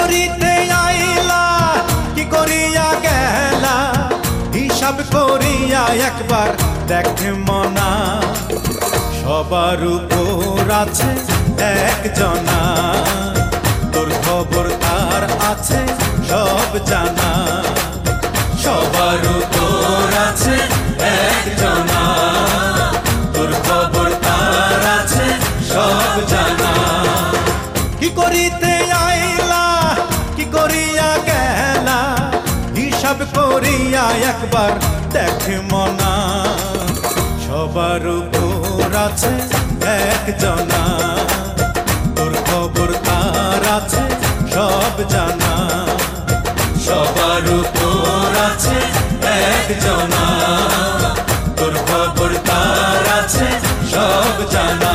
করিতে আইলা কি করিয়া গেলা হিসাব করিয়া একবার দেখে মনা সবার উপর আছে একজনা তোর খবর তার আছে সব জানা সবার উপর আছে একজনা তোর খবর তার আছে সব জানা কি করিতে আইলা কি করিয়া গেলা হিসাব করিয়া একবার দেখে মনা সবার উপর আছে একজনা তোর খবর তার আছে সব জানা সবার উপর আছে একজনা তোর খবর তার আছে সব জানা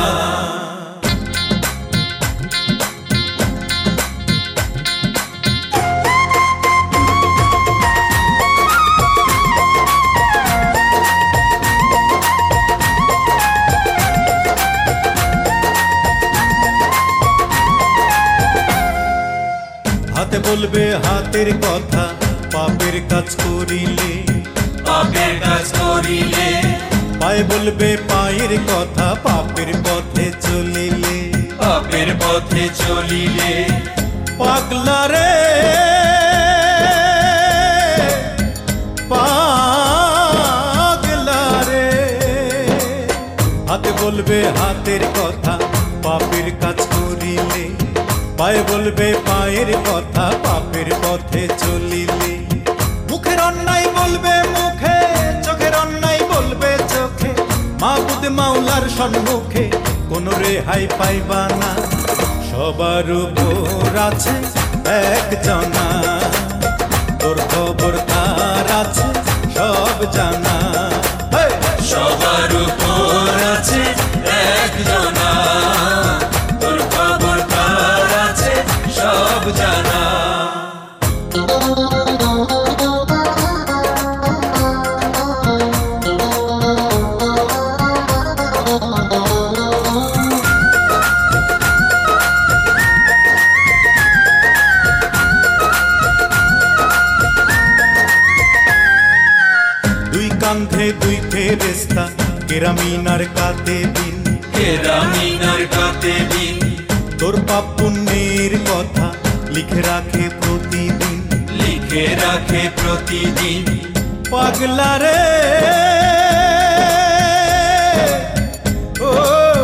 হাতে বলবে হাতের কথা পাপের কাজ করিলে পাপের কাজ করিলে পায়ে বলবে পায়ের কথা পাপের পথে চলিলে পাপের পথে চলিলে পাগলা রে পাগলা রে হাতে বলবে হাতের কথা পাপের কাজ করিলে পায়ে বলবে পায়ের কথা পাপের পথে চলিলে মুখের অন্যায় বলবে মুখে চোখের অন্যায় বলবে চোখে মাবুদ মাওলার সম্মুখে কোন রেহাই পাইবা না সবার উপর আছে একজনা তোর খবর তার আছে সব জানা সবার উপর আছে একজনা তোর খবর তার আছে সব জানা দুই কান্ধে দুই ফেরেশতা কেরামিনার কাতে দিন কেরামিনার কাতে দিন তোর পাপ পুণ্যের কথা লিখে রাখে প্রতিদিন লিখে রাখে প্রতিদিন পাগলা রে ও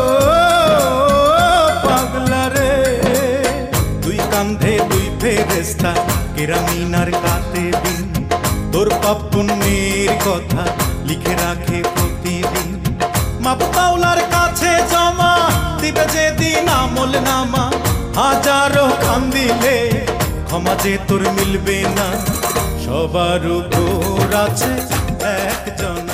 পাগলা রে দুই কান্ধে দুই ফেরেশতা কেরামিনার কাতে দিন তোর পাপ পুণ্যের কথা লিখে রাখে প্রতিদিন মাপ মাওলার কাছে জমা দিবে যেদিন আমল নামা হাজারো কান্দিলে ক্ষমা যে তোর মিলবে না সবার উপর আছে একজন